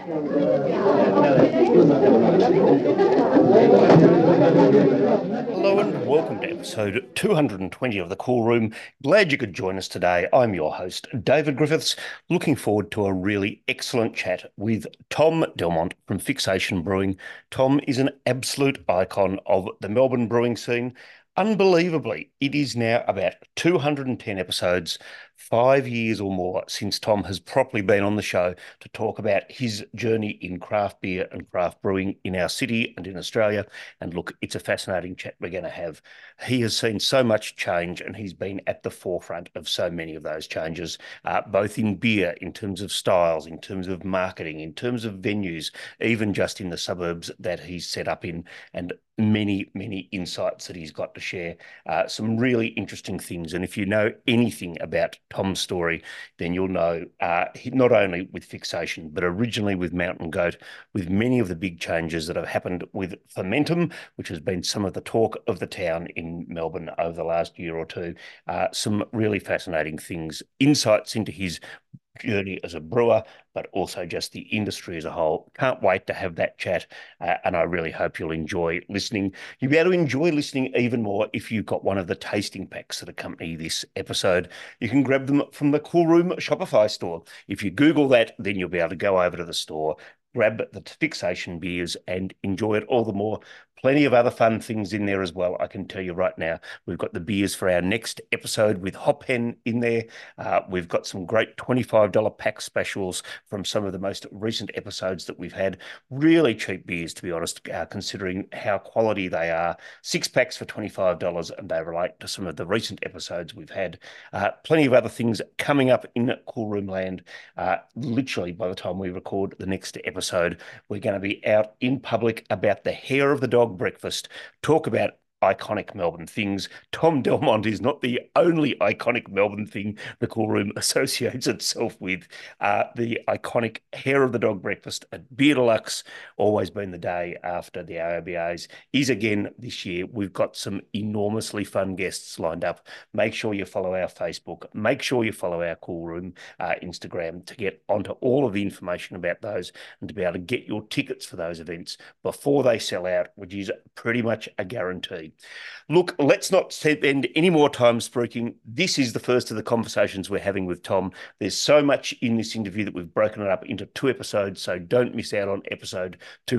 Hello and welcome to episode 220 of The Cool Room. Glad you could join us today. I'm your host, David Griffiths. Looking forward to a really excellent chat with Tom Delmont from Fixation Brewing. Tom is an absolute icon of the Melbourne brewing scene. Unbelievably, it is now about 210 episodes, 5 years or more since Tom has properly been on the show to talk about his journey in craft beer and craft brewing in our city and in Australia. And look, it's a fascinating chat we're going to have. He has seen so much change and he's been at the forefront of so many of those changes, both in beer, in terms of styles, in terms of marketing, in terms of venues, even just in the suburbs that he's set up in, and many insights that he's got to share. Some really interesting things. And if you know anything about Tom's story, then you'll know not only with Fixation, but originally with Mountain Goat, with many of the big changes that have happened with Fermentum, which has been some of the talk of the town in Melbourne over the last year or two. Some really fascinating things, insights into his journey as a brewer, but also just the industry as a whole. Can't wait to have that chat, and I really hope you'll enjoy listening. You'll be able to enjoy listening even more if you've got one of the tasting packs that accompany this episode. You can grab them from the Cool Room Shopify store. If you Google that, then you'll be able to go over to the store, grab the Fixation beers and enjoy it all the more. Plenty of other fun things in there as well, I can tell you right now. We've got the beers for our next episode with Hop Hen in there. We've got some great $25 pack specials from some of the most recent episodes that we've had. Really cheap beers, to be honest, considering how quality they are. 6 packs for $25, and they relate to some of the recent episodes we've had. Plenty of other things coming up in Cool Room Land. Literally, by the time we record the next episode, we're going to be out in public about the Hair of the Dog breakfast, talk about iconic Melbourne things. Tom Delmont is not the only iconic Melbourne thing the Cool Room associates itself with. The iconic Hair of the Dog breakfast at Beer Deluxe, always been the day after the AOBAs, is again this year. We've got some enormously fun guests lined up. Make sure you follow our Facebook. Make sure you follow our Cool Room Instagram to get onto all of the information about those and to be able to get your tickets for those events before they sell out, which is pretty much a guarantee. Look, let's not spend any more time spruiking. This is the first of the conversations we're having with Tom. There's so much in this interview that we've broken it up into 2 episodes, so don't miss out on episode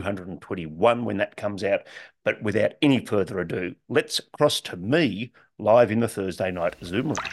221 when that comes out. But without any further ado, let's cross to me live in the Thursday night Zoom room.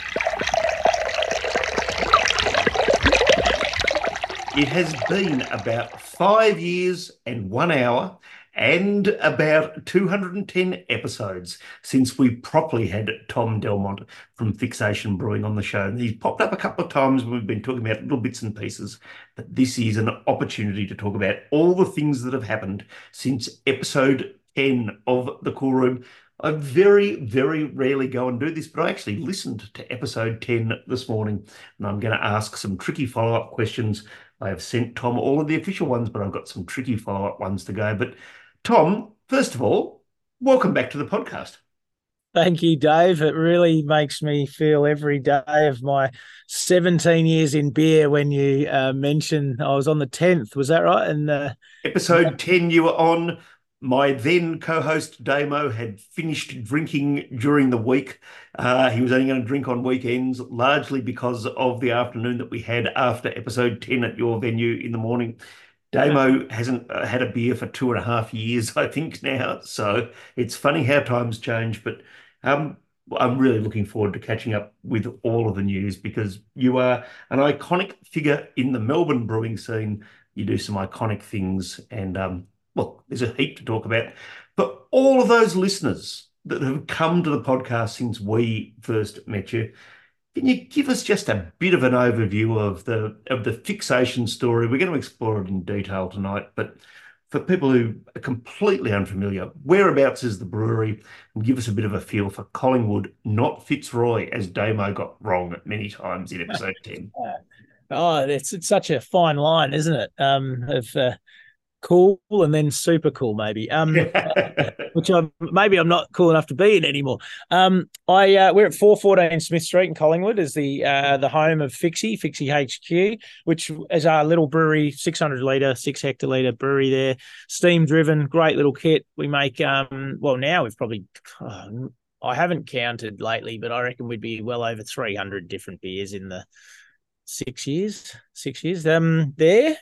It has been about 5 years and 1 hour and about 210 episodes since we properly had Tom Delmont from Fixation Brewing on the show. And he's popped up a couple of times when we've been talking about little bits and pieces, but this is an opportunity to talk about all the things that have happened since episode 10 of The Cool Room. I very rarely go and do this, but I actually listened to episode 10 this morning, and I'm going to ask some tricky follow-up questions. I have sent Tom all of the official ones, but I've got some tricky follow-up ones to go. But Tom, first of all, welcome back to the podcast. Thank you, Dave. It really makes me feel every day of my 17 years in beer when you mentioned I was on the 10th. Was that right? And episode 10 you were on. My then co-host Damo had finished drinking during the week. He was only going to drink on weekends, largely because of the afternoon that we had after episode 10 at your venue in the morning. Damo hasn't had a beer for 2.5 years, I think, now. So it's funny how times change, but I'm really looking forward to catching up with all of the news because you are an iconic figure in the Melbourne brewing scene. You do some iconic things and, well, there's a heap to talk about. But all of those listeners that have come to the podcast since we first met you, can you give us just a bit of an overview of the Fixation story? We're going to explore it in detail tonight, but for people who are completely unfamiliar, whereabouts is the brewery? And give us a bit of a feel for Collingwood, not Fitzroy, as Damo got wrong many times in episode 10. Oh, it's such a fine line, isn't it? Of cool and then super cool, maybe. Which I'm not cool enough to be in anymore. We're at 414 Smith Street in Collingwood, is the home of Fixie HQ, which is our little brewery, 600 litre, 6 hectolitre brewery there, steam driven, great little kit. We make now we've probably I haven't counted lately, but I reckon we'd be well over 300 different beers in the 6 years there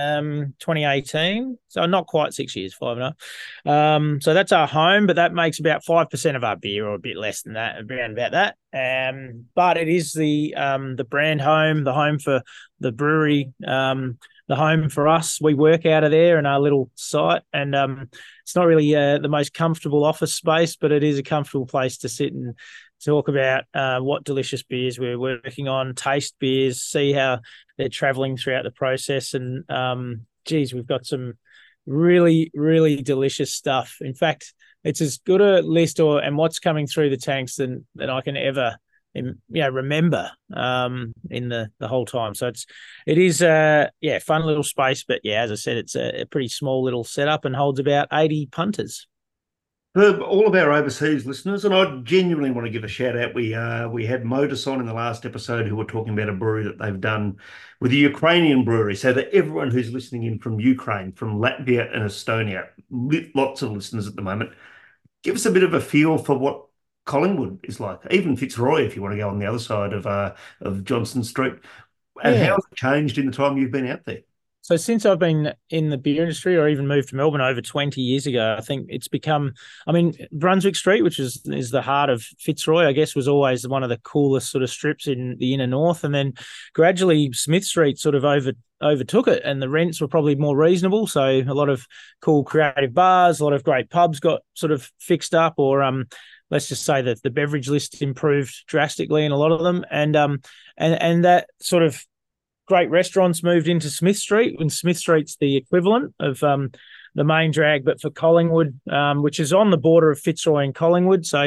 2018, so not quite 6 years, 5.5. So that's our home, but that makes about 5% of our beer, or a bit less than that, around about that. But it is the brand home, the home for the brewery, the home for us. We work out of there in our little site, and it's not really the most comfortable office space, but it is a comfortable place to sit and talk about what delicious beers we're working on, taste beers, see how they're traveling throughout the process. And we've got some really, really delicious stuff. In fact, it's as good a list and what's coming through the tanks than I can ever remember in the whole time. So it is fun little space, but as I said, it's a pretty small little setup and holds about 80 punters. For all of our overseas listeners, and I genuinely want to give a shout out. We had Modus on in the last episode, who were talking about a brewery that they've done with a Ukrainian brewery. So that everyone who's listening in from Ukraine, from Latvia and Estonia, lots of listeners at the moment, give us a bit of a feel for what Collingwood is like. Even Fitzroy, if you want to go on the other side of Johnston Street, and how has it changed in the time you've been out there? So since I've been in the beer industry, or even moved to Melbourne over 20 years ago, I think it's become, Brunswick Street, which is the heart of Fitzroy, I guess, was always one of the coolest sort of strips in the inner north. And then gradually Smith Street sort of overtook it, and the rents were probably more reasonable. So a lot of cool creative bars, a lot of great pubs got sort of fixed up, or let's just say that the beverage list improved drastically in a lot of them. And that sort of great restaurants moved into Smith Street, and Smith Street's the equivalent of the main drag, but for Collingwood, which is on the border of Fitzroy and Collingwood. So,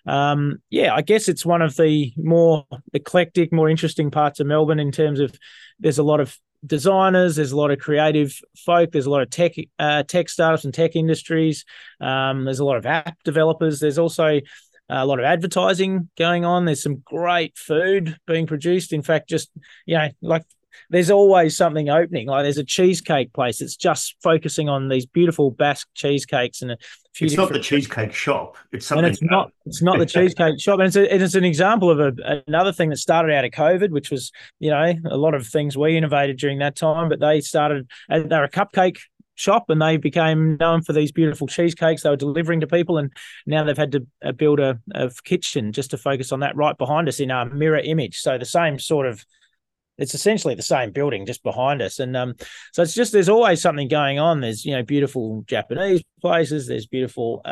I guess it's one of the more eclectic, more interesting parts of Melbourne in terms of there's a lot of designers, there's a lot of creative folk, there's a lot of tech startups and tech industries. There's a lot of app developers. There's also a lot of advertising going on. There's some great food being produced. In fact, there's always something opening. Like there's a cheesecake place that's just focusing on these beautiful Basque cheesecakes and a few. It's not the cheesecake shop. It's something. And it's not the cheesecake shop. And it's an example of another thing that started out of COVID, which was a lot of things we innovated during that time. But they're a cupcake shop, and they became known for these beautiful cheesecakes they were delivering to people, and now they've had to build a kitchen just to focus on that right behind us in our mirror image. So the same sort of, it's essentially the same building just behind us. And so it's just, there's always something going on. There's beautiful Japanese places, there's beautiful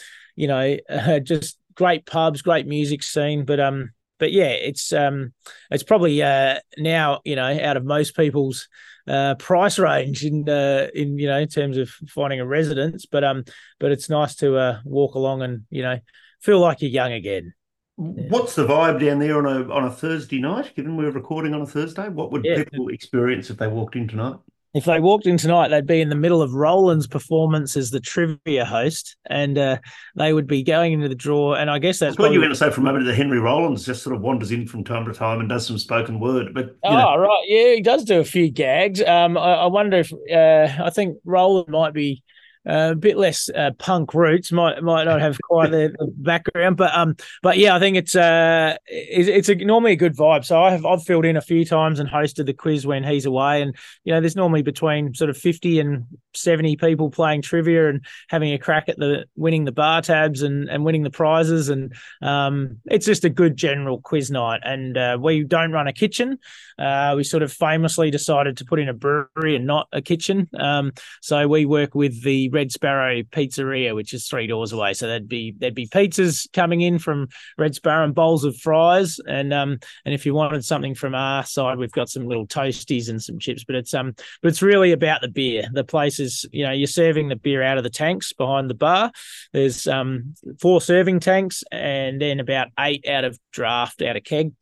just great pubs, great music scene, but it's probably now out of most people's price range in terms of finding a residence, but it's nice to walk along and feel like you're young again. What's the vibe down there on a Thursday night? Given we're recording on a Thursday, what would people experience if they walked in tonight? If they walked in tonight, they'd be in the middle of Roland's performance as the trivia host, and they would be going into the draw. And I guess that's what you were going to say for a moment, that Henry Rollins just sort of wanders in from time to time and does some spoken word. But right, yeah, he does do a few gags. I wonder if I think Roland might be a bit less punk roots, might not have quite the background, but yeah, I think it's normally a good vibe. So I've filled in a few times and hosted the quiz when he's away, and there's normally between sort of 50 and 70 people playing trivia and having a crack at winning the bar tabs and winning the prizes, and it's just a good general quiz night. And we don't run a kitchen. We sort of famously decided to put in a brewery and not a kitchen. So we work with the Red Sparrow Pizzeria, which is 3 doors away. So there'd be pizzas coming in from Red Sparrow and bowls of fries, and if you wanted something from our side, we've got some little toasties and some chips. But it's really about the beer. The place is, you're serving the beer out of the tanks behind the bar. There's 4 serving tanks, and then about 8 out of draft, out of keg.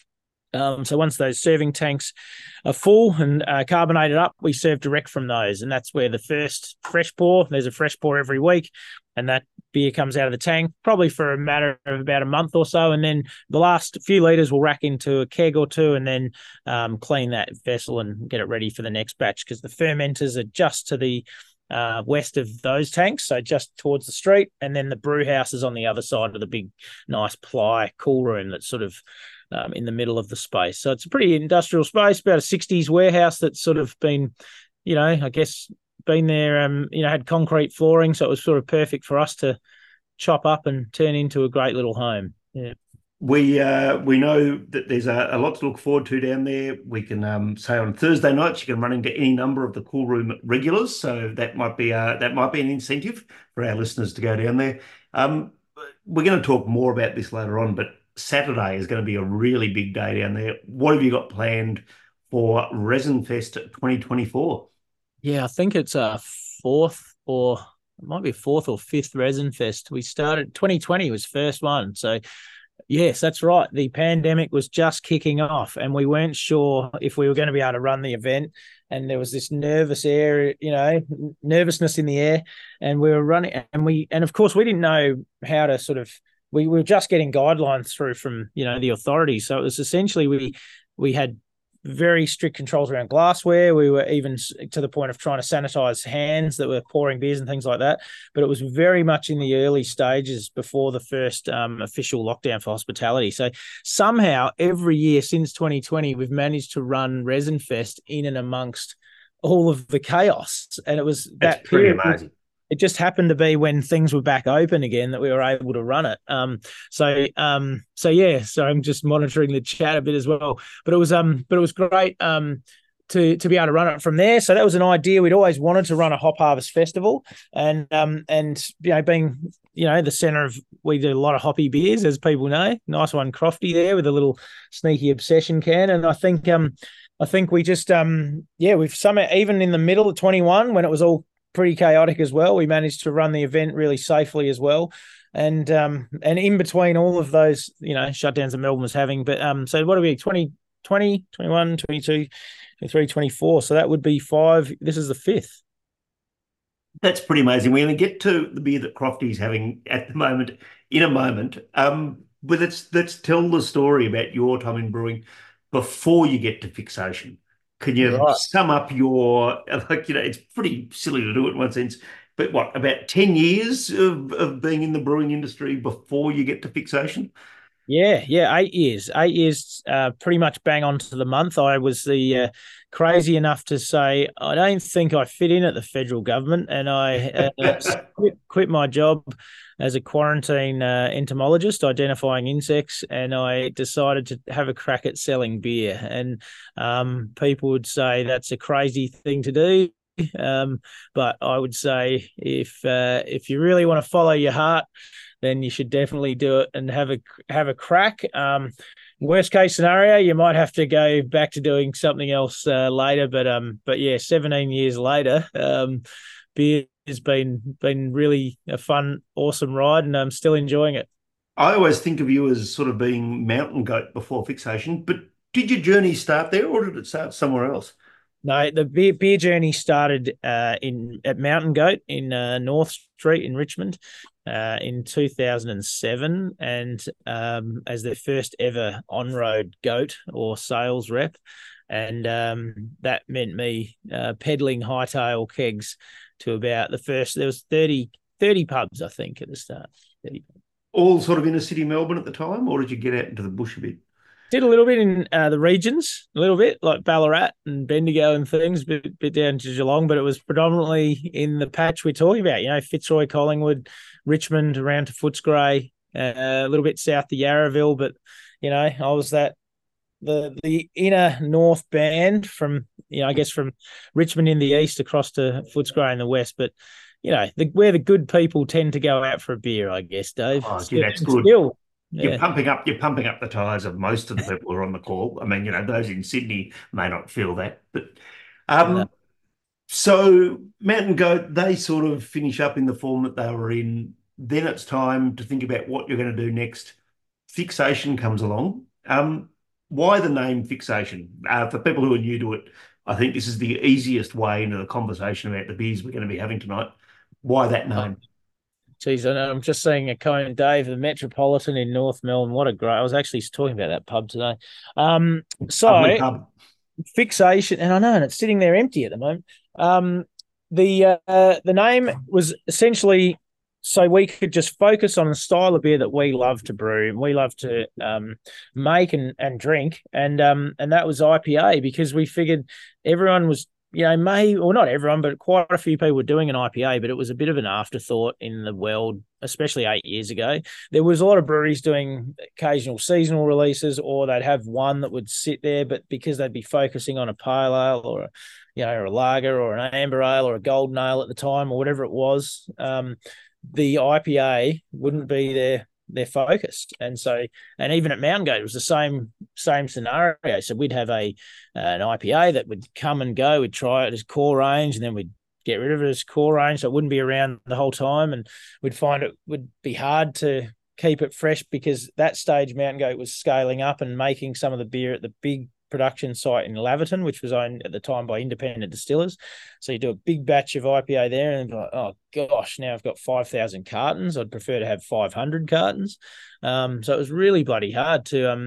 So once those serving tanks are full and carbonated up, we serve direct from those. And that's where the first fresh pour, there's a fresh pour every week, and that beer comes out of the tank, probably for a matter of about a month or so. And then the last few litres we'll rack into a keg or two and then clean that vessel and get it ready for the next batch, because the fermenters are just to the west of those tanks, so just towards the street. And then the brew house is on the other side of the big, nice ply cool room that's sort of in the middle of the space. So it's a pretty industrial space, about a 60s warehouse that's sort of been, I guess, been there, had concrete flooring. So it was sort of perfect for us to chop up and turn into a great little home. Yeah. We know that there's a lot to look forward to down there. We can say on Thursday nights you can run into any number of the Cool Room regulars, so that might be an incentive for our listeners to go down there. We're going to talk more about this later on, but Saturday is going to be a really big day down there. What have you got planned for ResinFest 2024? Yeah, I think it's a fourth or it might be fourth or fifth ResinFest. We started 2020 was first one, so. Yes, that's right. The pandemic was just kicking off and we weren't sure if we were going to be able to run the event. And there was this nervousness in the air, and we were running and of course we didn't know how to sort of, we were just getting guidelines through from, the authorities. So it was essentially, we had very strict controls around glassware. We were even to the point of trying to sanitize hands that were pouring beers and things like that. But it was very much in the early stages before the first official lockdown for hospitality. So somehow every year since 2020, we've managed to run ResinFest in and amongst all of the chaos. And it was that pretty period. amazing. It just happened to be when things were back open again that we were able to run it. So I'm just monitoring the chat a bit as well. But it was great to be able to run it from there. So that was an idea. We'd always wanted to run a hop harvest festival, and being the centre of, we do a lot of hoppy beers, as people know. Nice one, Crofty there with a little sneaky obsession can, and I think we just we've somehow, even in the middle of 21 when it was all pretty chaotic as well, we managed to run the event really safely as well. And in between all of those, shutdowns that Melbourne was having. But so what are we, 2020, 21, 22, 23, 24. So that would be 5. This is the 5th. That's pretty amazing. We're going to get to the beer that Crofty's having at the moment in a moment. But let's tell the story about your time in brewing before you get to fixation. Can you sum up your, it's pretty silly to do it in one sense, but what, about 10 years of being in the brewing industry before you get to fixation? Yeah, 8 years. 8 years, pretty much bang on to the month. I was the crazy enough to say, I don't think I fit in at the federal government, and I quit my job as a quarantine entomologist identifying insects, and I decided to have a crack at selling beer. And people would say that's a crazy thing to do. But I would say if you really want to follow your heart, then you should definitely do it and have a crack. Worst case scenario, you might have to go back to doing something else later. But yeah, 17 years later, beer has been really a fun, awesome ride, and I'm still enjoying it. I always think of you as sort of being mountain goat before fixation, but did your journey start there or did it start somewhere else? No, the beer journey started at Mountain Goat in North Street in Richmond in 2007, and as their first ever on-road goat or sales rep, and that meant me peddling hightail kegs to about the first. There was 30 pubs, I think, at the start. 30 pubs. All sort of inner city Melbourne at the time, or did you get out into the bush a bit? Did a little bit in the regions, a little bit like Ballarat and Bendigo and things, a bit down to Geelong, but it was predominantly in the patch we're talking about, Fitzroy, Collingwood, Richmond, around to Footscray, a little bit south to Yarraville. But, I was the inner north band from, I guess from Richmond in the east across to Footscray in the west. But, where the good people tend to go out for a beer, I guess, Dave. Oh, gee, that's good. Still, You're pumping up the tires of most of the people who are on the call. I mean, those in Sydney may not feel that, but No. So Mountain Goat, they sort of finish up in the form that they were in. Then it's time to think about what you're going to do next. Fixation comes along. Why the name Fixation? For people who are new to it, I think this is the easiest way into the conversation about the beers we're going to be having tonight. Why that name? Geez, I know, I'm just seeing a cone, Dave, the Metropolitan in North Melbourne. What a great! I was actually talking about that pub today. Lovely So pub. Fixation, and I know, and it's sitting there empty at the moment. Um, the name was essentially so we could just focus on the style of beer that we love to brew and we love to make and drink, and that was IPA because we figured everyone was, or not everyone, but quite a few people were doing an IPA, but it was a bit of an afterthought in the world, especially 8 years ago. There was a lot of breweries doing occasional seasonal releases, or they'd have one that would sit there, but because they'd be focusing on a pale ale or or a lager or an amber ale or a golden ale at the time or whatever it was, the IPA wouldn't be their focus. And so, and even at Mountain Goat, it was the same scenario. So we'd have an IPA that would come and go. We'd try it as core range, and then we'd get rid of it as core range, so it wouldn't be around the whole time. And we'd find it would be hard to keep it fresh because that stage Mountain Goat was scaling up and making some of the beer at the big production site in Laverton, which was owned at the time by independent distillers. So you do a big batch of IPA there and be like, oh gosh, now I've got 5,000 cartons. I'd prefer to have 500 cartons. So it was really bloody hard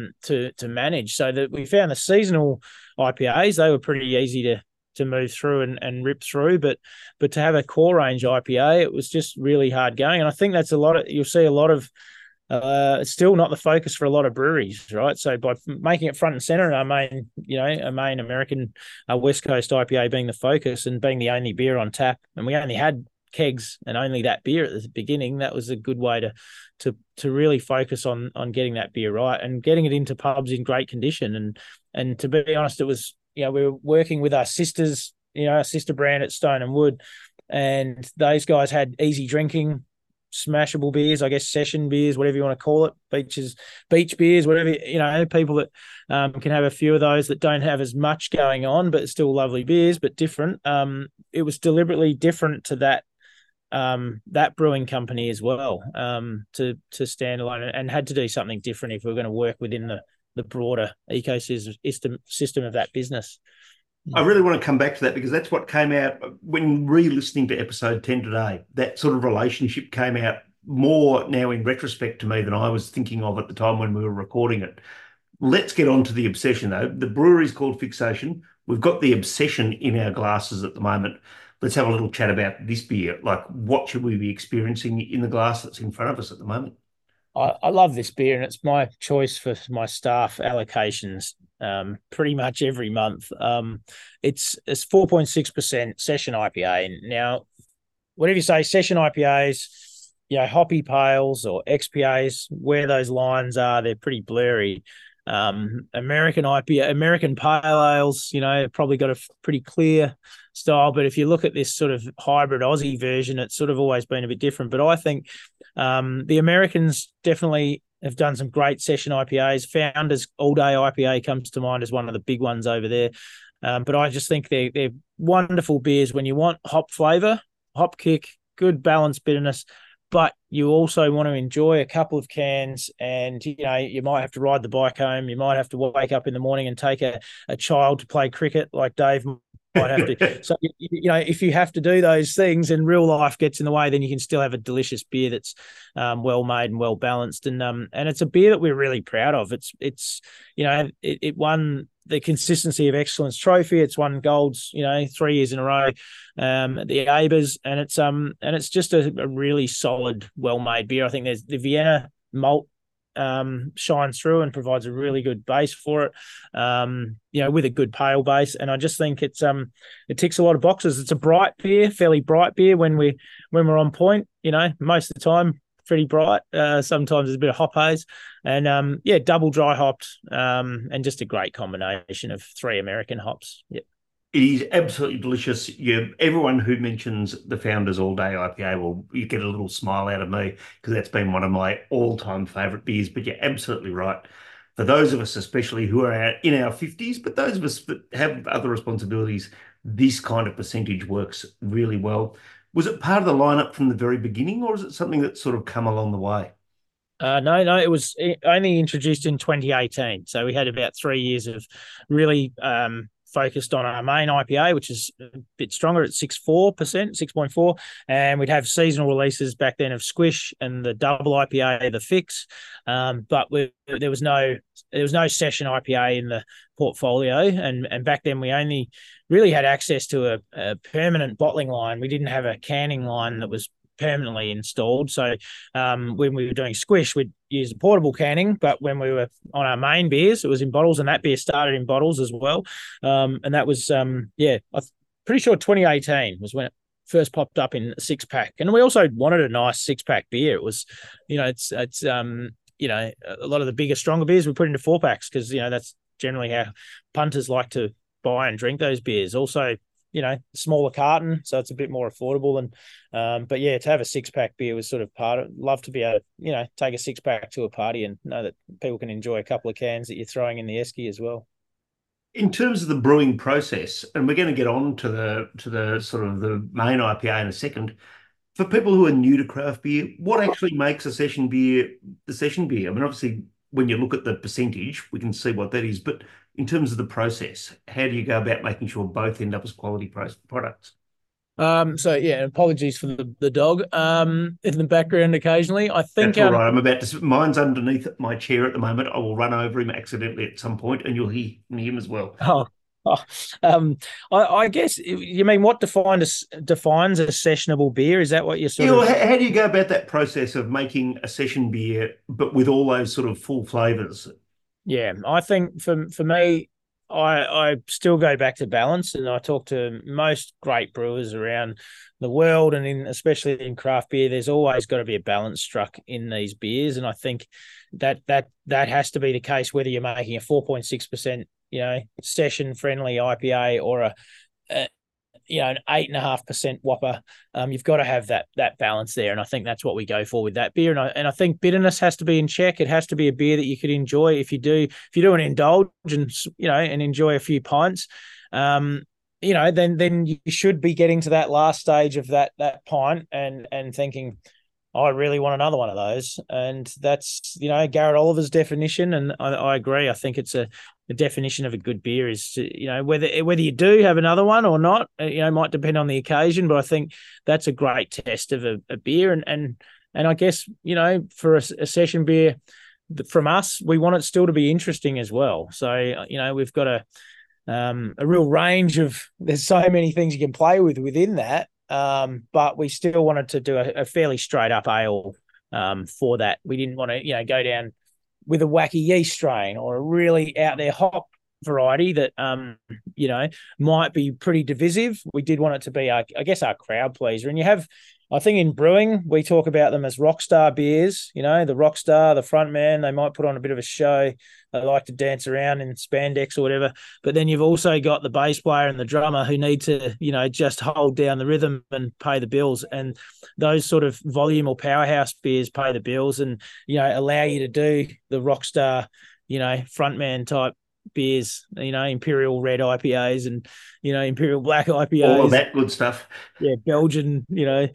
to manage. So that we found the seasonal IPAs, they were pretty easy to move through and rip through, but to have a core range IPA, it was just really hard going. And I think that's you'll see a lot of it's still not the focus for a lot of breweries, right? So by making it front and center, our main American West Coast IPA being the focus and being the only beer on tap, and we only had kegs and only that beer at the beginning, that was a good way to really focus on getting that beer right and getting it into pubs in great condition. And to be honest, it was, we were working with our sisters, our sister brand at Stone and Wood, and those guys had easy drinking, smashable beers, I guess, session beers, whatever you want to call it, beach beers, whatever, people that can have a few of those that don't have as much going on, but still lovely beers, but different. It was deliberately different to that brewing company as well, to stand alone, and had to do something different if we were going to work within the broader ecosystem of that business. I really want to come back to that because that's what came out when re-listening to episode 10 today. That sort of relationship came out more now in retrospect to me than I was thinking of at the time when we were recording it. Let's get on to the obsession, though. The brewery's called Fixation. We've got the obsession in our glasses at the moment. Let's have a little chat about this beer. Like, what should we be experiencing in the glass that's in front of us at the moment? I love this beer, and it's my choice for my staff allocations pretty much every month. It's 4.6% session IPA. And now, whatever you say, session IPAs, hoppy pales or XPAs, where those lines are, they're pretty blurry. American IPA, American pale ales, probably got a pretty clear style. But if you look at this sort of hybrid Aussie version, it's sort of always been a bit different. But I think the Americans definitely have done some great session IPAs. Founders All Day IPA comes to mind as one of the big ones over there. But I just think they're wonderful beers when you want hop flavor, hop kick, good balanced bitterness, but you also want to enjoy a couple of cans, and you might have to ride the bike home. You might have to wake up in the morning and take a child to play cricket, like Dave might have to. So if you have to do those things and real life gets in the way, then you can still have a delicious beer that's well made and well balanced. And it's a beer that we're really proud of. It won the Consistency of Excellence trophy. It's won golds 3 years in a row at the ABAs, and it's just a really solid, well made beer. I think there's the Vienna malt shines through and provides a really good base for it, with a good pale base. And I just think it ticks a lot of boxes. It's a bright beer, fairly bright beer when we're on point. Most of the time pretty bright. Sometimes there's a bit of hop haze, and double dry hopped, and just a great combination of 3 American hops. Yep. It is absolutely delicious. Everyone who mentions the Founders All Day IPA you get a little smile out of me because that's been one of my all-time favourite beers. But you're absolutely right. For those of us, especially who are in our 50s, but those of us that have other responsibilities, this kind of percentage works really well. Was it part of the lineup from the very beginning, or is it something that's sort of come along the way? No, it was only introduced in 2018. So we had about 3 years of really focused on our main IPA, which is a bit stronger at 6.4%, 6.4. And we'd have seasonal releases back then of Squish and the double IPA, the Fix. But there was no session IPA in the portfolio. And back then we only really had access to a permanent bottling line. We didn't have a canning line that was permanently installed. So when we were doing Squish, we'd use a portable canning, but when we were on our main beers, it was in bottles, and that beer started in bottles as well. And that was, I'm pretty sure 2018 was when it first popped up in a 6-pack. And we also wanted a nice 6-pack beer. It was, it's a lot of the bigger, stronger beers we put into 4-packs because, that's generally how punters like to buy and drink those beers. Also, smaller carton, so it's a bit more affordable. And but to have a 6-pack beer was sort of part of. Love to be able to, take a 6-pack to a party and know that people can enjoy a couple of cans that you're throwing in the esky as well. In terms of the brewing process, and we're going to get on to the sort of the main IPA in a second. For people who are new to craft beer, what actually makes a session beer the session beer? I mean, obviously, when you look at the percentage, we can see what that is. But in terms of the process, how do you go about making sure both end up as quality products? Apologies for the dog in the background occasionally. I think That's all right. I'm about to. Mine's underneath my chair at the moment. I will run over him accidentally at some point, and you'll hear him as well. Oh, I guess you mean what defines a sessionable beer? Is that what you're sort well, of? how do you go about that process of making a session beer, but with all those sort of full flavors? Yeah, I think for me, I still go back to balance, and I talk to most great brewers around the world, and especially in craft beer, there's always got to be a balance struck in these beers, and I think that has to be the case whether you're making a 4.6%, session friendly IPA or an 8.5% whopper. You've got to have that balance there, and I think that's what we go for with that beer. And I think bitterness has to be in check. It has to be a beer that you could enjoy if you do an indulgence, and enjoy a few pints. Then you should be getting to that last stage of that pint and thinking, I really want another one of those. And that's, Garrett Oliver's definition. And I agree. I think it's the definition of a good beer is, whether you do have another one or not, might depend on the occasion. But I think that's a great test of a beer. And I guess, for a session beer from us, we want it still to be interesting as well. So, we've got a real range of, there's so many things you can play within that. But we still wanted to do a fairly straight up ale for that. We didn't want to, go down with a wacky yeast strain or a really out there hop variety that, might be pretty divisive. We did want it to be, our crowd pleaser. And you have, I think in brewing, we talk about them as rock star beers, the rock star, the front man, they might put on a bit of a show. They like to dance around in spandex or whatever. But then you've also got the bass player and the drummer who need to, just hold down the rhythm and pay the bills. And those sort of volume or powerhouse beers pay the bills and, allow you to do the rock star, frontman type beers, Imperial Red IPAs and, Imperial Black IPAs. All of that good stuff. Yeah, Belgian,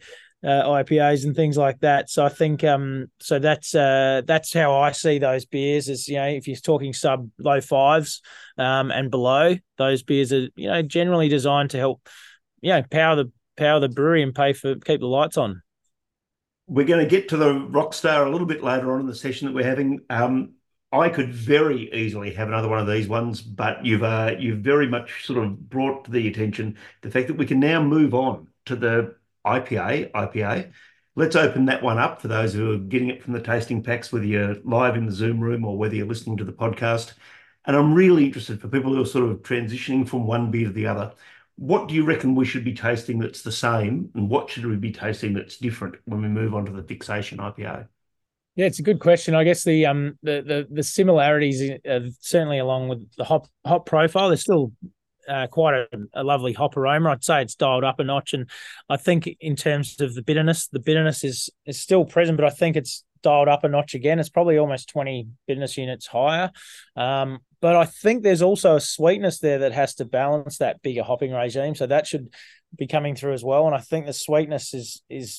IPAs and things like that. So I think so that's how I see those beers is, if you're talking sub low fives and below, those beers are, generally designed to help, power the brewery and keep the lights on. We're going to get to the Rockstar a little bit later on in the session that we're having. I could very easily have another one of these ones, but you've very much sort of brought to the attention the fact that we can now move on to the IPA. Let's open that one up for those who are getting it from the tasting packs, whether you're live in the Zoom room or whether you're listening to the podcast. And I'm really interested for people who are sort of transitioning from one beer to the other. What do you reckon we should be tasting that's the same, and what should we be tasting that's different when we move on to the Fixation IPA? Yeah, it's a good question. I guess the similarities certainly along with the hop profile. There's still quite a lovely hop aroma. I'd say it's dialed up a notch, and I think in terms of the bitterness is still present, but I think it's dialed up a notch again. It's probably almost 20 bitterness units higher. But I think there's also a sweetness there that has to balance that bigger hopping regime. So that should be coming through as well. And I think the sweetness is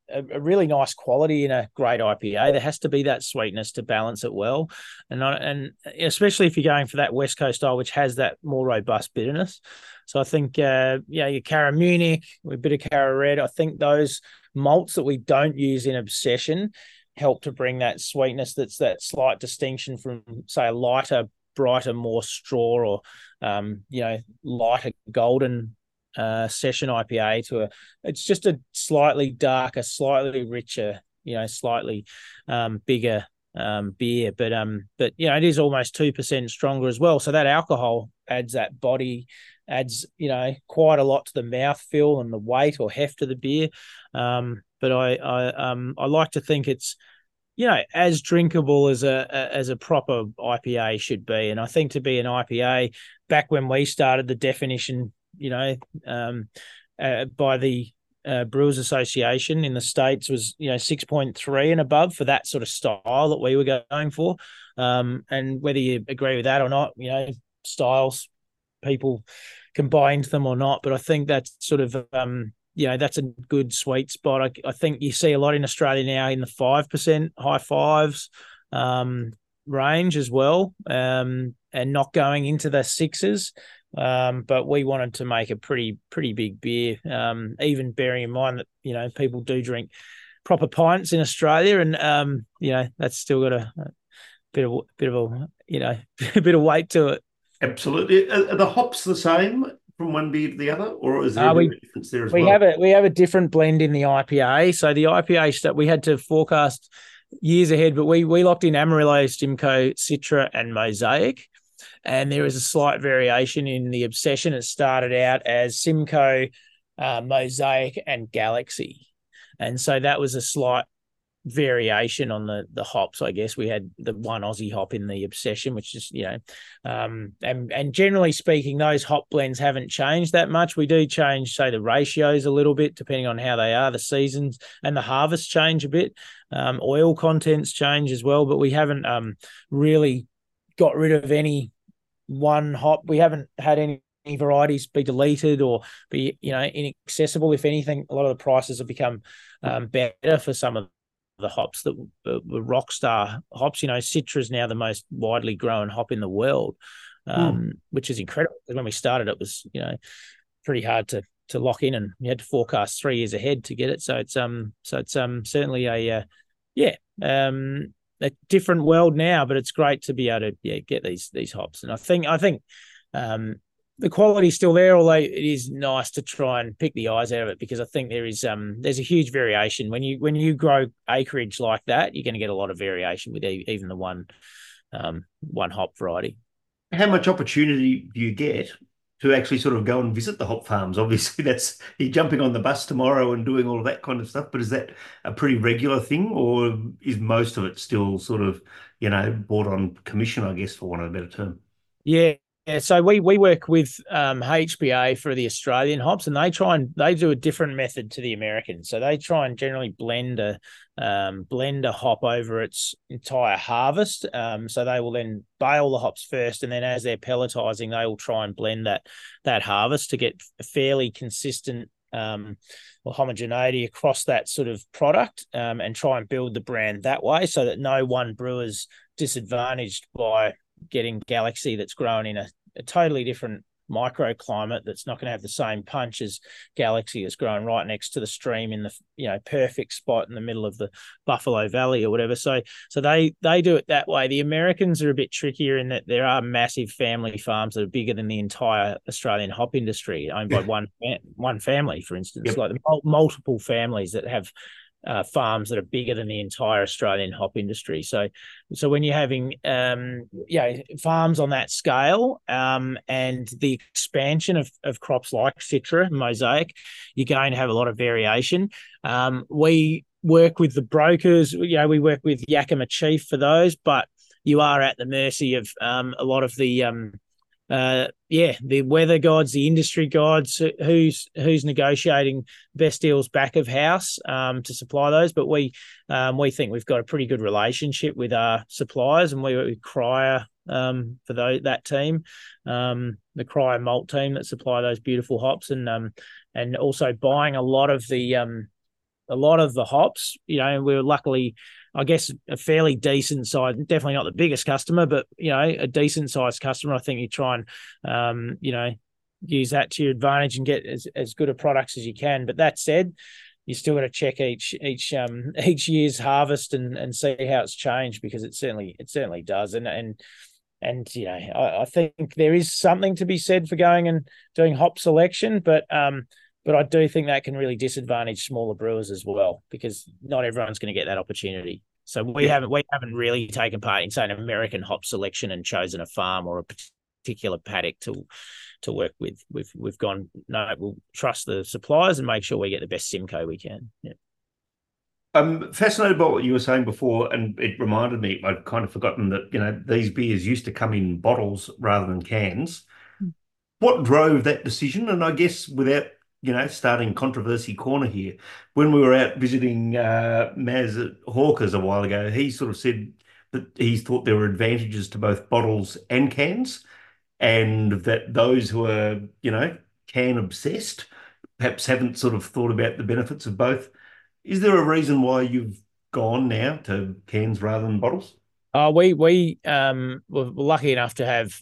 a really nice quality in a great IPA. There has to be that sweetness to balance it well, and especially if you're going for that West Coast style, which has that more robust bitterness. So I think your Cara Munich, a bit of Cara Red. I think those malts that we don't use in Obsession help to bring that sweetness. That's that slight distinction from, say, a lighter, brighter, more straw or lighter golden session IPA to it's just a slightly darker, slightly richer, slightly bigger beer. But it is almost 2% stronger as well. So that alcohol adds that body, adds quite a lot to the mouthfeel and the weight or heft of the beer. But I like to think it's as drinkable as a proper IPA should be. And I think to be an IPA, back when we started, the definition by the Brewers Association in the States was 6.3 and above for that sort of style that we were going for. And whether you agree with that or not, styles, people can buy into them or not, but I think that's sort of that's a good sweet spot. I think you see a lot in Australia now in the 5%, high fives range as well, and not going into the sixes. But we wanted to make a pretty big beer, even bearing in mind that people do drink proper pints in Australia, and that's still got a bit of a bit of weight to it. Absolutely. Are the hops the same from one beer to the other, or is there a difference there as well? We have a different blend in the IPA. So the IPA stuff we had to forecast years ahead, but we locked in Amarillo, Simcoe, Citra, and Mosaic. And there is a slight variation in the Obsession. It started out as Simcoe, Mosaic, and Galaxy. And so that was a slight variation on the hops. I guess we had the one Aussie hop in the Obsession, which is and generally speaking, those hop blends haven't changed that much. We do change, say, the ratios a little bit depending on how they are, the seasons, and the harvests change a bit. Oil contents change as well, but we haven't really got rid of any one hop. We haven't had any varieties be deleted or be inaccessible. If anything, a lot of the prices have become better for some of the hops that were rock star hops. Citra is now the most widely grown hop in the world, which is incredible. When we started, it was pretty hard to lock in, and you had to forecast 3 years ahead to get it. So it's certainly a different world now, but it's great to be able to get these hops. And I think the quality's still there, although it is nice to try and pick the eyes out of it, because I think there's a huge variation when you grow acreage like that. You're going to get a lot of variation with even the one hop variety. How much opportunity do you get to actually sort of go and visit the hop farms? Obviously, you're jumping on the bus tomorrow and doing all of that kind of stuff, but is that a pretty regular thing, or is most of it still sort of bought on commission, I guess, for want of a better term? Yeah. So we work with HBA for the Australian hops, and they do a different method to the American. So they try and generally blend a hop over its entire harvest. So they will then bale the hops first, and then as they're pelletizing, they will try and blend that harvest to get a fairly consistent or homogeneity across that sort of product, and try and build the brand that way, so that no one brewer's disadvantaged by getting Galaxy that's grown in a totally different microclimate that's not going to have the same punch as Galaxy that's grown right next to the stream in the perfect spot in the middle of the Buffalo Valley or whatever. So they do it that way. The Americans are a bit trickier in that there are massive family farms that are bigger than the entire Australian hop industry, owned by one family, for instance. Yep. Like multiple families that have farms that are bigger than the entire Australian hop industry. So when you're having farms on that scale, and the expansion of crops like Citra, Mosaic, you're going to have a lot of variation. We work with the brokers. We work with Yakima Chief for those, but you are at the mercy of a lot of the the weather gods, the industry gods, who's negotiating best deals back of house to supply those. But we think we've got a pretty good relationship with our suppliers, and we work with Cryer for that team, the Cryer malt team that supply those beautiful hops, and also buying a lot of the a lot of the hops. We were luckily, I guess, a fairly decent size, definitely not the biggest customer, but a decent sized customer. I think you try and use that to your advantage and get as good a products as you can. But that said, you still got to check each year's harvest and see how it's changed, because it certainly does. And I think there is something to be said for going and doing hop selection, but I do think that can really disadvantage smaller brewers as well, because not everyone's going to get that opportunity. So we haven't really taken part in, say, an American hop selection and chosen a farm or a particular paddock to work with. We've gone, no, we'll trust the suppliers and make sure we get the best Simcoe we can. Yeah. I'm fascinated by what you were saying before, and it reminded me, I'd kind of forgotten that, these beers used to come in bottles rather than cans. What drove that decision? And I guess without, starting controversy corner here, when we were out visiting Maz at Hawkers a while ago, he sort of said that he thought there were advantages to both bottles and cans, and that those who are, can obsessed perhaps haven't sort of thought about the benefits of both. Is there a reason why you've gone now to cans rather than bottles? We were lucky enough to have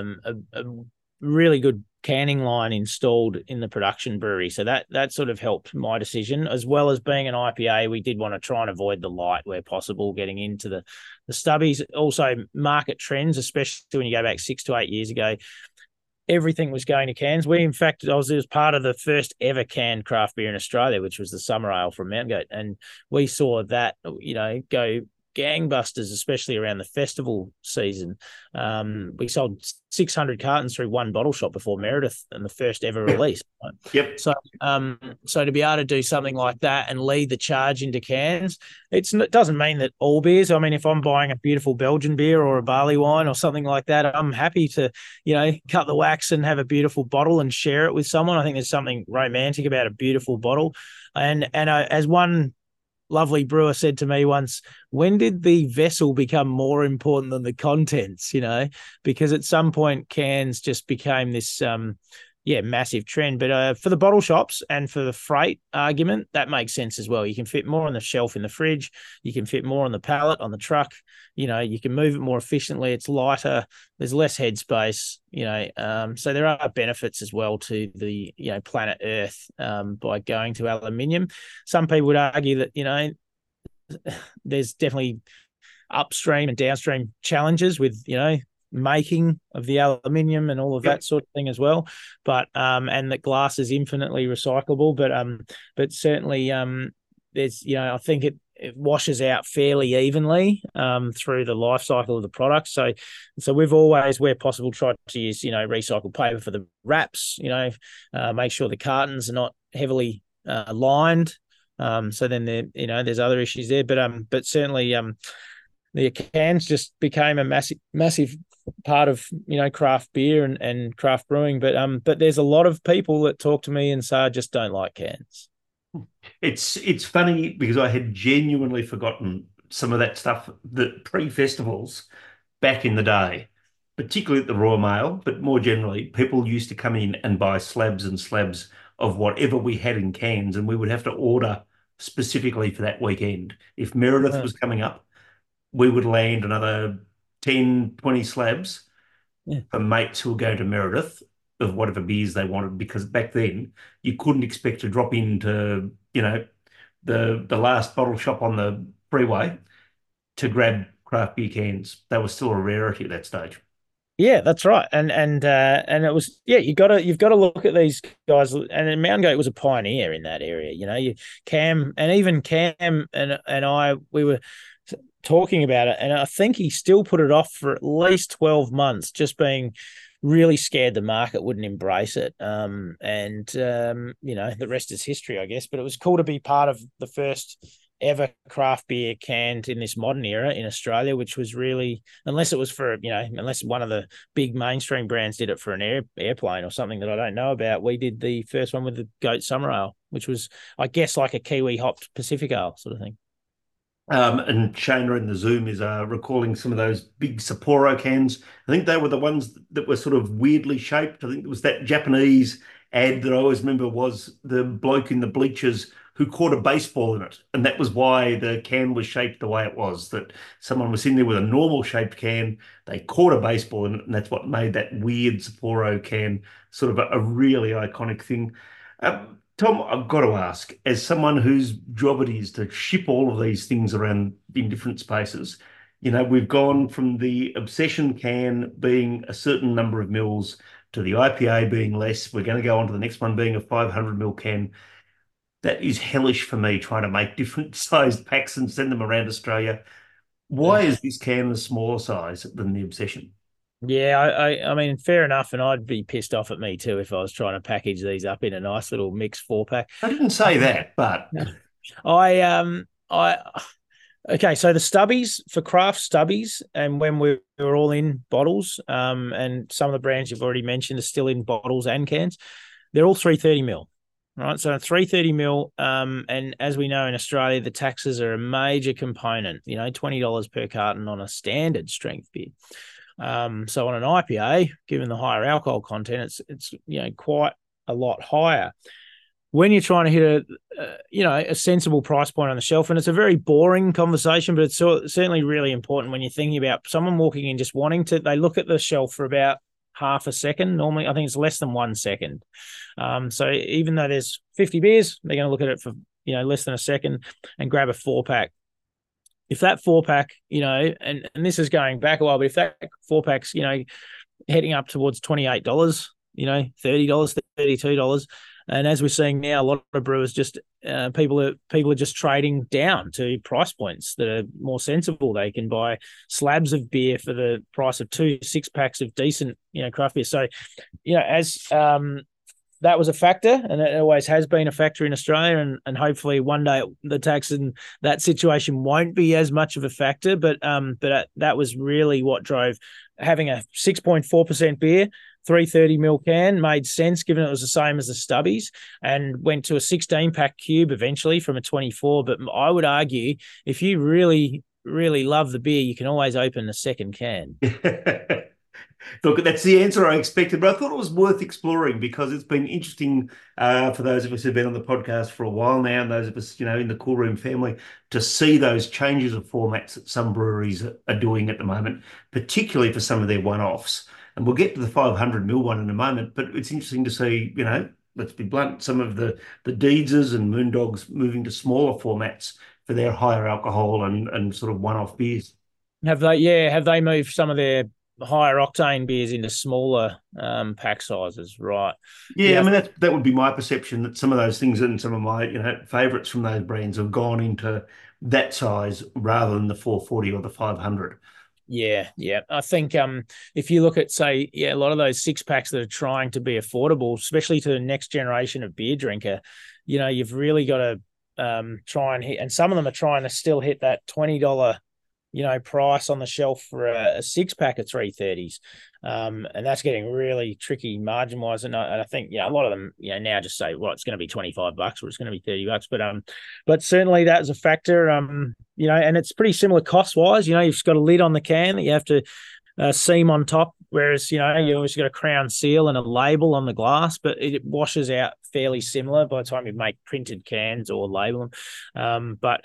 a really good canning line installed in the production brewery, so that sort of helped my decision. As well as being an IPA, we did want to try and avoid the light where possible, getting into the stubbies. Also, market trends, especially when you go back 6 to 8 years ago, everything was going to cans. We, in fact, I was part of the first ever canned craft beer in Australia, which was the Summer Ale from Mountain Goat, and we saw that go gangbusters, especially around the festival season. We sold 600 cartons through one bottle shop before Meredith and the first ever release. Yep. So to be able to do something like that and lead the charge into cans, it doesn't mean that all beers. I mean, if I'm buying a beautiful Belgian beer or a barley wine or something like that, I'm happy to, cut the wax and have a beautiful bottle and share it with someone. I think there's something romantic about a beautiful bottle. And as one lovely brewer said to me once, when did the vessel become more important than the contents? Because at some point cans just became this massive trend. But for the bottle shops and for the freight argument, that makes sense as well. You can fit more on the shelf in the fridge, you can fit more on the pallet on the truck, you can move it more efficiently, it's lighter, there's less headspace, so there are benefits as well to the planet Earth by going to aluminium. Some people would argue that there's definitely upstream and downstream challenges with making of the aluminium and all of that sort of thing as well, but and that glass is infinitely recyclable, but certainly there's I think it washes out fairly evenly through the life cycle of the product. So we've always, where possible, tried to use recycled paper for the wraps, make sure the cartons are not heavily lined, so then there's other issues there, but certainly the cans just became a massive part of craft beer and craft brewing, but there's a lot of people that talk to me and say, I just don't like cans. It's funny because I had genuinely forgotten some of that stuff, that pre-festivals back in the day, particularly at the Royal Mail, but more generally, people used to come in and buy slabs and slabs of whatever we had in cans, and we would have to order specifically for that weekend. If Meredith was coming up, we would land another 10, 20 slabs for mates who were going to Meredith of whatever beers they wanted, because back then you couldn't expect to drop into, the last bottle shop on the freeway to grab craft beer cans. They were still a rarity at that stage. Yeah, that's right. And it was, you've got to look at these guys. And Mountain Goat was a pioneer in that area. Cam and I, we were talking about it, and I think he still put it off for at least 12 months, just being really scared the market wouldn't embrace it. The rest is history, I guess. But it was cool to be part of the first ever craft beer canned in this modern era in Australia, which was really, unless it was for, unless one of the big mainstream brands did it for an airplane or something that I don't know about, we did the first one with the Goat Summer Ale, which was, I guess, like a Kiwi hopped Pacific Ale sort of thing. And Shana in the Zoom is recalling some of those big Sapporo cans. I think they were the ones that were sort of weirdly shaped. I think it was that Japanese ad that I always remember was the bloke in the bleachers who caught a baseball in it. And that was why the can was shaped the way it was, that someone was in there with a normal shaped can, they caught a baseball in it, and that's what made that weird Sapporo can sort of a really iconic thing. Tom, I've got to ask, as someone whose job it is to ship all of these things around in different spaces, we've gone from the Obsession can being a certain number of mils to the IPA being less. We're going to go on to the next one being a 500 mil can. That is hellish for me trying to make different sized packs and send them around Australia. Why is this can the smaller size than the Obsession? Yeah, I mean, fair enough, and I'd be pissed off at me too if I was trying to package these up in a nice little mixed 4 pack. I didn't say that, but I okay, so the stubbies for craft stubbies, and when we were all in bottles, and some of the brands you've already mentioned are still in bottles and cans, they're all 330 mil. Right, so 330 mil, and as we know in Australia, the taxes are a major component. $20 per carton on a standard strength beer. So on an IPA, given the higher alcohol content, it's quite a lot higher. When you're trying to hit a sensible price point on the shelf, and it's a very boring conversation, but it's certainly really important when you're thinking about someone walking in just wanting to. They look at the shelf for about half a second. Normally, I think it's less than 1 second. So even though there's 50 beers, they're going to look at it for less than a second and grab a 4-pack. If that 4-pack, and this is going back a while, but if that 4-pack's, heading up towards $28, $30, $32, and as we're seeing now, a lot of brewers just people are just trading down to price points that are more sensible. They can buy slabs of beer for the price of 2 6-packs of decent, craft beer. So, as that was a factor, and it always has been a factor in Australia, and hopefully one day the tax in that situation won't be as much of a factor. But that was really what drove having a 6.4% beer, 330 ml can made sense given it was the same as the stubbies, and went to a 16-pack cube eventually from a 24. But I would argue if you really, really love the beer, you can always open a second can. Look, that's the answer I expected, but I thought it was worth exploring because it's been interesting for those of us who've been on the podcast for a while now, and those of us, in the Cool Room family, to see those changes of formats that some breweries are doing at the moment, particularly for some of their one-offs. And we'll get to the 500 ml one in a moment, but it's interesting to see, let's be blunt, some of the Deedses and Moondogs moving to smaller formats for their higher alcohol and sort of one-off beers. Have they moved some of their higher octane beers into smaller pack sizes, right? Yeah, I mean that would be my perception, that some of those things and some of my favourites from those brands have gone into that size rather than the 440 or the 500. Yeah. I think if you look at, say, a lot of those 6-packs that are trying to be affordable, especially to the next generation of beer drinker, you've really got to try and hit, and some of them are trying to still hit that $20 price on the shelf for a 6-pack of 330s. And that's getting really tricky margin wise. And I think, a lot of them, now just say, well, it's going to be $25 or it's going to be $30. But certainly that is a factor, and it's pretty similar cost wise. You've got a lid on the can that you have to seam on top, whereas, you always got a crown seal and a label on the glass, but it washes out fairly similar by the time you make printed cans or label them. But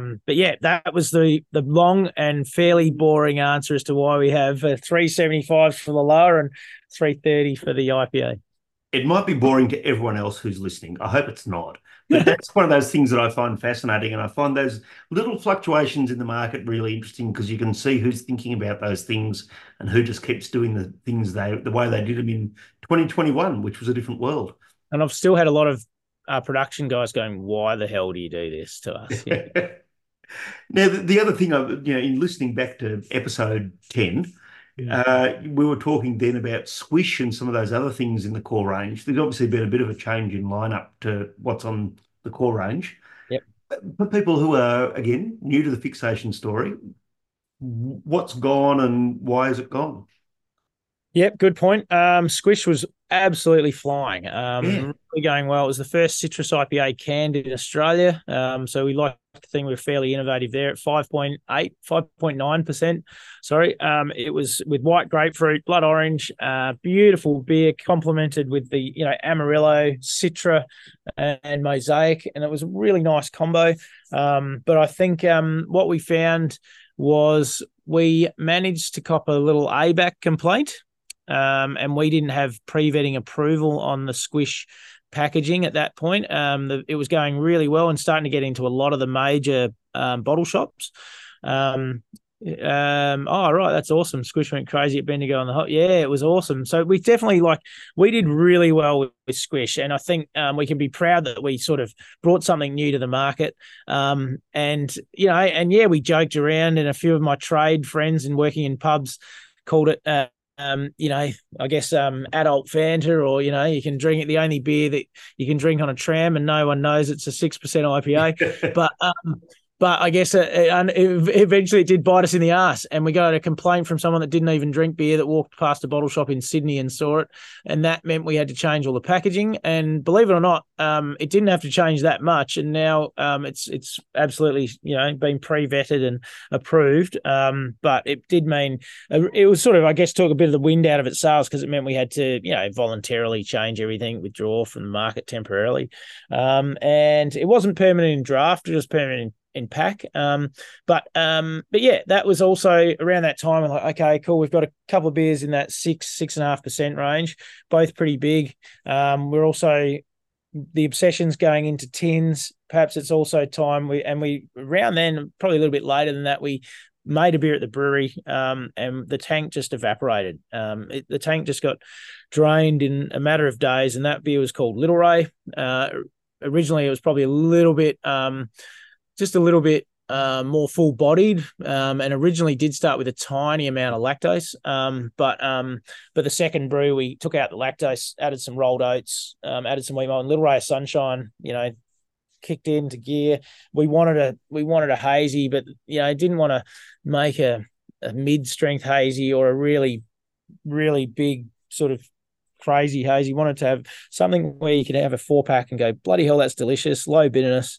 that was the long and fairly boring answer as to why we have 375 for the lower and 330 for the IPA. It might be boring to everyone else who's listening. I hope it's not. But that's one of those things that I find fascinating. And I find those little fluctuations in the market really interesting because you can see who's thinking about those things and who just keeps doing the things the way they did them in 2021, which was a different world. And I've still had a lot of production guys going, why the hell do you do this to us? Yeah. Now, the other thing, in listening back to episode 10, we were talking then about Squish and some of those other things in the core range. There's obviously been a bit of a change in lineup to what's on the core range. Yep. For people who are, again, new to the fixation story, what's gone and why has it gone? Yep, good point. Squish was absolutely flying. Yeah. Really going well. It was the first citrus IPA canned in Australia. So we like to think we were fairly innovative there at 5.8, 5.9%. Sorry. It was with white grapefruit, blood orange, beautiful beer, complemented with the, Amarillo, Citra, and Mosaic. And it was a really nice combo. But I think what we found was we managed to cop a little ABAC complaint, and we didn't have pre-vetting approval on the Squish packaging at that point. It was going really well and starting to get into a lot of the major bottle shops. Oh, right, that's awesome. Squish went crazy at Bendigo on the hot. Yeah, it was awesome. So we definitely we did really well with Squish, and I think we can be proud that we sort of brought something new to the market. And yeah, we joked around, and a few of my trade friends and working in pubs called it. I guess adult Fanta, or you can drink it. The only beer that you can drink on a tram, and no one knows it's a 6% IPA. But I guess eventually it did bite us in the ass, and we got a complaint from someone that didn't even drink beer that walked past a bottle shop in Sydney and saw it, and that meant we had to change all the packaging. And believe it or not, it didn't have to change that much, and now it's absolutely been pre-vetted and approved. But it did mean it was sort of, I guess, took a bit of the wind out of its sails, because it meant we had to voluntarily change everything, withdraw from the market temporarily, and it wasn't permanent in draft; it was permanent in pack. But yeah, that was also around that time. We're like, okay, cool. We've got a couple of beers in that 6.5% range, both pretty big. We're also, the obsession's going into tins. Perhaps it's also time we around then, probably a little bit later than that, we made a beer at the brewery, and the tank just evaporated. The tank just got drained in a matter of days, and that beer was called Little Ray. Originally, it was probably a little bit just a little bit more full bodied, and originally did start with a tiny amount of lactose. But the second brew, we took out the lactose, added some rolled oats, added some wheat malt, and Little Ray of Sunshine, kicked into gear. We wanted a hazy, but didn't want to make a mid-strength hazy or a really, really big sort of crazy hazy. Wanted to have something where you could have a 4-pack and go, bloody hell, that's delicious, low bitterness.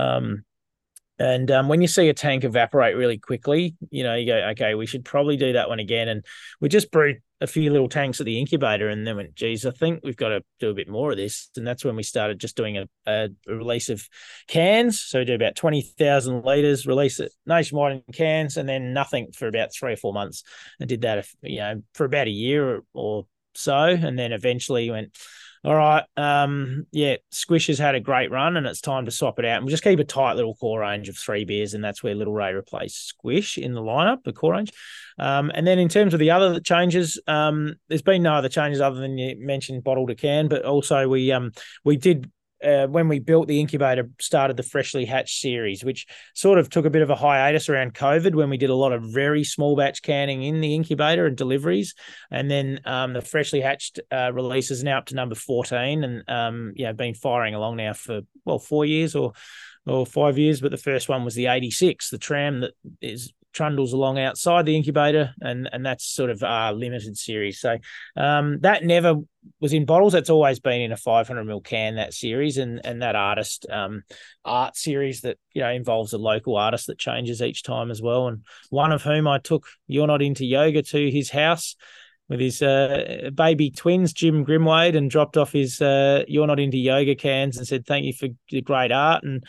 And when you see a tank evaporate really quickly, you go, okay, we should probably do that one again. And we just brewed a few little tanks at the incubator, and then went, geez, I think we've got to do a bit more of this. And that's when we started just doing a release of cans. So we do about 20,000 litres, release it nationwide in cans, and then nothing for about 3 or 4 months, and did that, for about a year or so. And then eventually went, all right, Squish has had a great run, and it's time to swap it out. And we'll just keep a tight little core range of 3 beers, and that's where Little Ray replaced Squish in the lineup, the core range. And then in terms of the other changes, there's been no other changes other than you mentioned bottle to can, but also we did. When we built the incubator, started the Freshly Hatched series, which sort of took a bit of a hiatus around COVID, when we did a lot of very small batch canning in the incubator and deliveries. And then the Freshly Hatched release is now up to number 14, and been firing along now for 4 years or 5 years. But the first one was the 86, the tram that trundles along outside the incubator, and that's sort of our limited series. So that never was in bottles. That's always been in a 500ml can, that series, and that artist art series that involves a local artist that changes each time as well. And one of whom I took You're Not Into Yoga to his house with his baby twins, Jim Grimwade, and dropped off his You're Not Into Yoga cans and said, thank you for the great art. And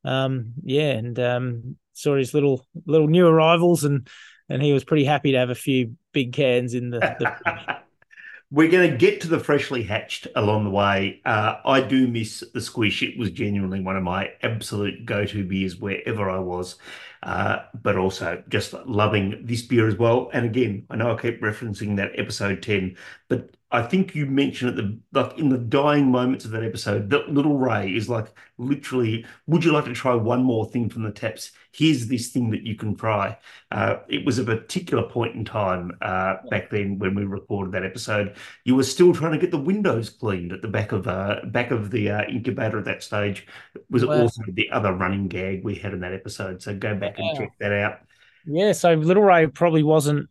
saw his little new arrivals, and he was pretty happy to have a few big cans in the We're going to get to the Freshly Hatched along the way. I do miss the Squish. It was genuinely one of my absolute go-to beers wherever I was, but also just loving this beer as well. And again, I know I keep referencing that episode 10, but I think you mentioned in the dying moments of that episode, that Little Ray is like literally, would you like to try one more thing from the taps? Here's this thing that you can try. It was a particular point in time back then when we recorded that episode. You were still trying to get the windows cleaned at the back of the incubator at that stage. It was also the other running gag we had in that episode. So go back and check that out. Yeah, so Little Ray probably wasn't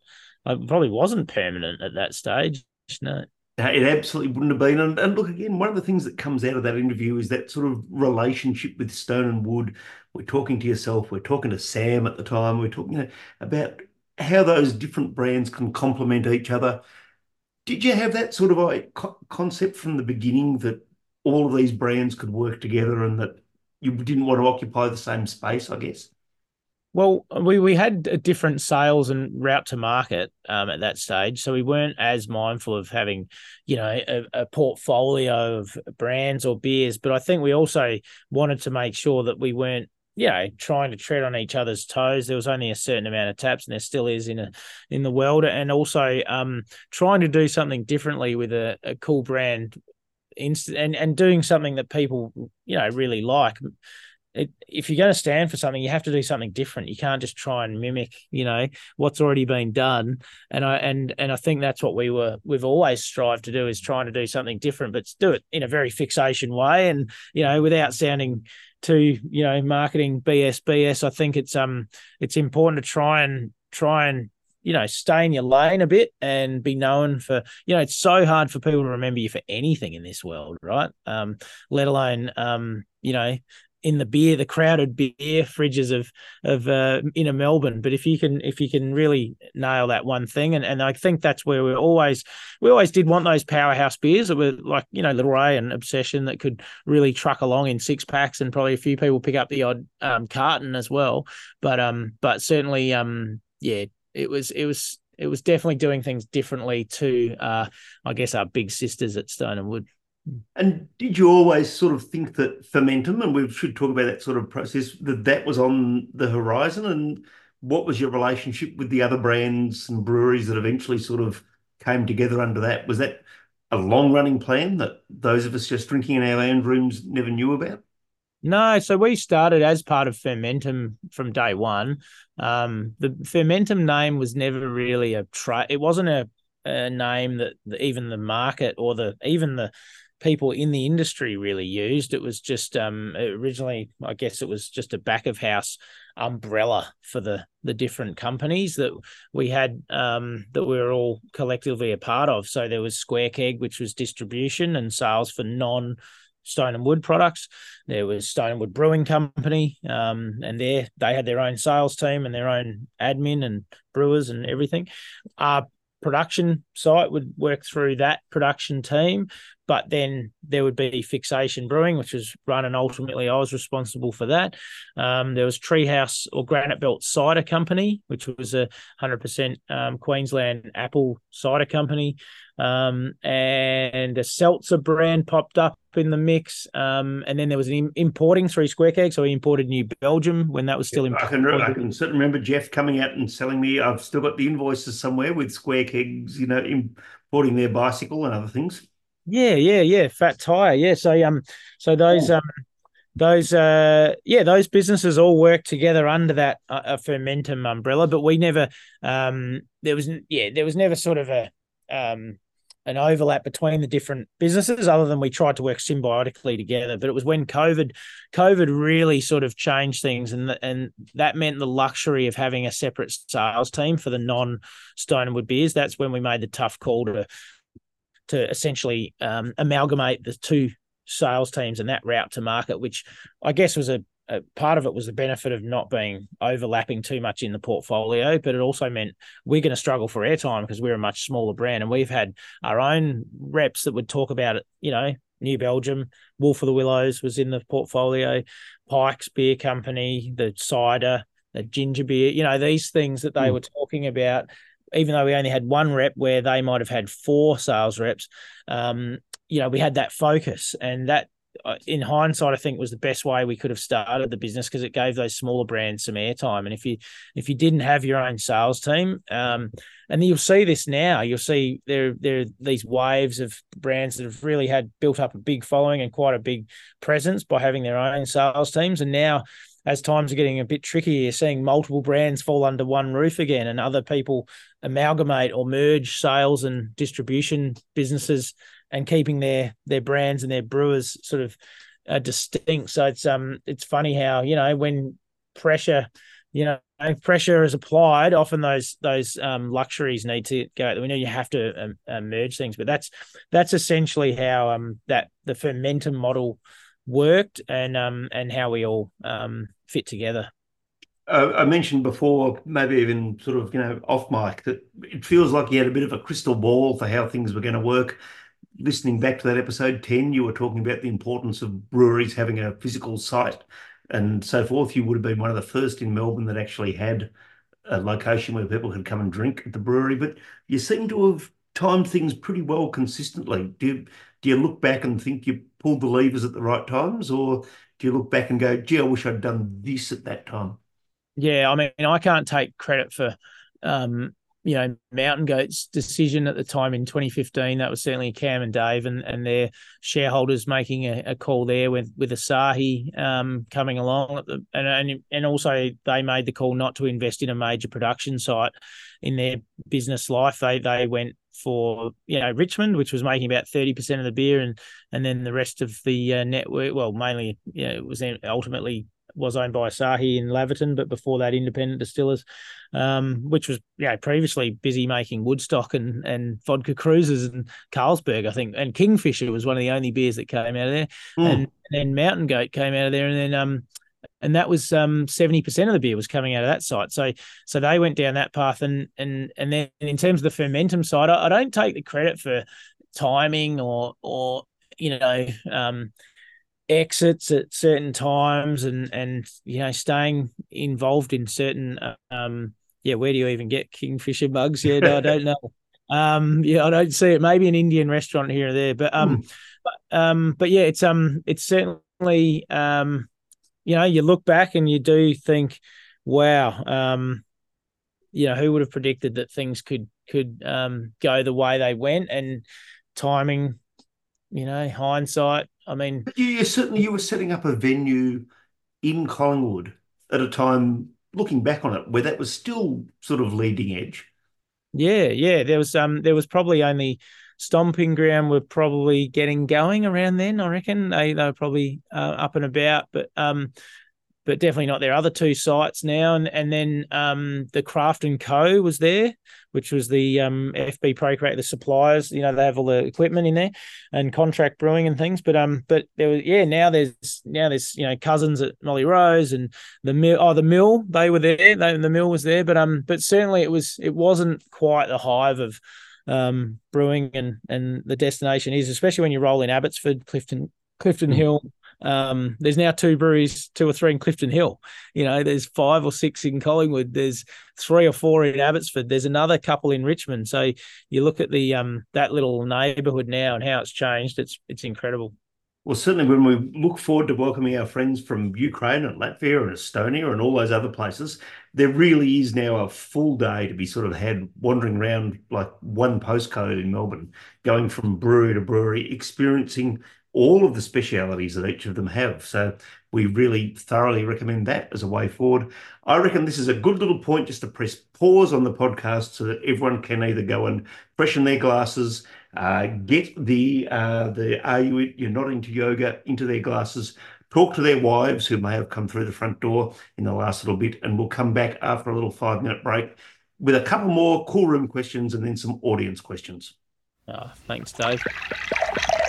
it probably wasn't permanent at that stage. No. It absolutely wouldn't have been. And look, again, one of the things that comes out of that interview is that sort of relationship with Stone and Wood. We're talking to yourself, we're talking to Sam at the time, we're talking, about how those different brands can complement each other. Did you have that sort of concept from the beginning that all of these brands could work together and that you didn't want to occupy the same space, I guess? Well, we had a different sales and route to market at that stage, so we weren't as mindful of having, a portfolio of brands or beers. But I think we also wanted to make sure that we weren't, trying to tread on each other's toes. There was only a certain amount of taps, and there still is in the world, and also trying to do something differently with a cool brand, and doing something that people really like. If you're going to stand for something, you have to do something different. You can't just try and mimic, what's already been done. And I think that's what we've always strived to do, is trying to do something different, but do it in a very fixation way, and without sounding too marketing BS. I think it's important to try and stay in your lane a bit and be known for, it's so hard for people to remember you for anything in this world, right? Let alone, in the crowded beer fridges of inner Melbourne. But if you can really nail that one thing, and I think that's where we always did want those powerhouse beers that were like, Little Ray and Obsession, that could really truck along in 6-packs, and probably a few people pick up the odd carton as well. But certainly, yeah, it was definitely doing things differently to I guess our big sisters at Stone and Wood. And did you always sort of think that fermentum, and we should talk about that sort of process, that was on the horizon? And what was your relationship with the other brands and breweries that eventually sort of came together under that? Was that a long-running plan that those of us just drinking in our lounge rooms never knew about? No, so we started as part of Fermentum from day one. The Fermentum name was never really it wasn't a name that even the market or even the people in the industry really used. It was just originally, I guess it was just a back of house umbrella for the different companies that we had, that we were all collectively a part of. So there was Square Keg, which was distribution and sales for Stone and Wood products. There was Stone and Wood Brewing Company, and they had their own sales team and their own admin and brewers and everything. Our production site would work through that production team, but then there would be Fixation Brewing, which was run, and ultimately I was responsible for that. There was Treehouse or Granite Belt Cider Company, which was a 100% Queensland apple cider company. And a seltzer brand popped up in the mix. And then there was an importing through Square Keg. So we imported New Belgium when that was still in. I can certainly remember Jeff coming out and selling me. I've still got the invoices somewhere with Square Kegs, importing their bicycle and other things. Yeah. Fat Tire. Yeah. So those businesses all work together under that Fermentum umbrella, but we never, there was never sort of an overlap between the different businesses, other than we tried to work symbiotically together. But it was when COVID really sort of changed things, and that meant the luxury of having a separate sales team for the non-Stone and Wood beers. That's when we made the tough call to essentially amalgamate the two sales teams and that route to market, which I guess was a part of it was the benefit of not being overlapping too much in the portfolio, but it also meant we're going to struggle for airtime because we're a much smaller brand, and we've had our own reps that would talk about it. New Belgium, Wolf of the Willows was in the portfolio, Pike's Beer Company, the cider, the ginger beer, these things that they were talking about, even though we only had one rep where they might have had 4 sales reps. We had that focus, and that, in hindsight, I think was the best way we could have started the business, because it gave those smaller brands some airtime. And if you didn't have your own sales team, and you'll see this now, you'll see there are these waves of brands that have really had built up a big following and quite a big presence by having their own sales teams. And now, as times are getting a bit trickier, you're seeing multiple brands fall under one roof again, and other people amalgamate or merge sales and distribution businesses, and keeping their brands and their brewers sort of distinct. So it's funny how, when pressure, pressure is applied, often those luxuries need to go. We know you have to merge things, but that's essentially how that the fermentum model worked, and how we all fit together. I mentioned before, maybe even sort of, off mic, that it feels like you had a bit of a crystal ball for how things were going to work. Listening back to that episode 10, you were talking about the importance of breweries having a physical site and so forth. You would have been one of the first in Melbourne that actually had a location where people could come and drink at the brewery, but you seem to have timed things pretty well consistently. Do you look back and think you pulled the levers at the right times, or do you look back and go, gee, I wish I'd done this at that time? Yeah, I mean, I can't take credit for, Mountain Goat's decision at the time in 2015. That was certainly Cam and Dave and their shareholders making a call there with Asahi coming along and also they made the call not to invest in a major production site in their business life. They went for Richmond, which was making about 30% of the beer, and then the rest of the network. Well, mainly, it was ultimately was owned by Asahi in Laverton, but before that, Independent Distillers, which was previously busy making Woodstock and vodka cruisers and Carlsberg, I think, and Kingfisher was one of the only beers that came out of there, and then Mountain Goat came out of there, and that was 70% of the beer was coming out of that site. So they went down that path, and then in terms of the fermentum side, I don't take the credit for timing or exits at certain times and staying involved in certain where do you even get Kingfisher mugs? I don't know. I don't see it. Maybe an Indian restaurant here or there, but it's certainly you look back and you do think, wow, who would have predicted that things could go the way they went, and timing, hindsight. I mean, But you were setting up a venue in Collingwood at a time, looking back on it, where that was still sort of leading edge. Yeah. There was probably only Stomping Ground were probably getting going around then. I reckon they were probably up and about, but definitely not their other two sites now. And then the Craft and Co was there, which was the FB Procreate, the suppliers. They have all the equipment in there and contract brewing and things. But there was now there's Cousins at Molly Rose and the mill. Oh, the mill, they were there. The mill was there. But certainly it wasn't quite the hive of brewing and the destination is, especially when you roll in Abbotsford, Clifton Hill. There's now two breweries, 2 or 3 in Clifton Hill. There's 5 or 6 in Collingwood. There's 3 or 4 in Abbotsford. There's another couple in Richmond. So you look at the that little neighbourhood now and how it's changed. It's incredible. Well, certainly when we look forward to welcoming our friends from Ukraine and Latvia and Estonia and all those other places, there really is now a full day to be sort of had wandering around like one postcode in Melbourne, going from brewery to brewery, experiencing all of the specialities that each of them have. So we really thoroughly recommend that as a way forward. I reckon this is a good little point just to press pause on the podcast so that everyone can either go and freshen their glasses, get the Are You're Not Into Yoga into their glasses, talk to their wives who may have come through the front door in the last little bit, and we'll come back after a little 5-minute break with a couple more cool room questions and then some audience questions. Thanks, Dave.